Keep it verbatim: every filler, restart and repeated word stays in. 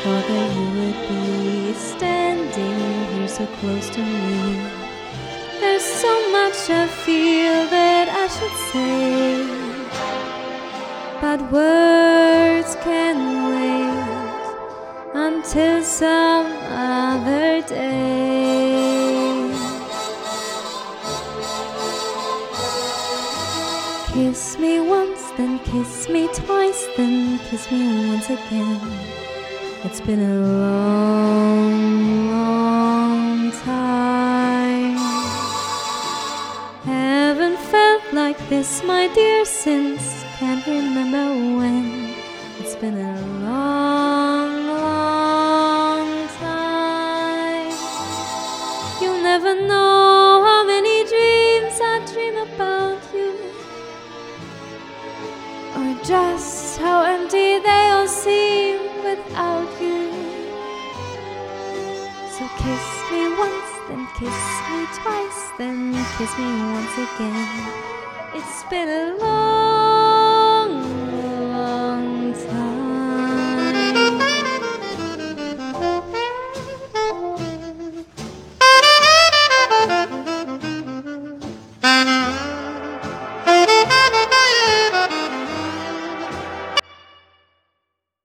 thought that you would be standing here so close to me. There's so much I feel that I should say, but words can wait until some other day. Kiss me once, then kiss me twice, then kiss me once again. It's been a long, long time. Haven't felt like this, my dear, since can't remember when. It's been a long, long time. You'll never know how many dreams I dream about you, or just how empty they all seem without you. So kiss me once, then kiss me twice, then kiss me once again. It's been a long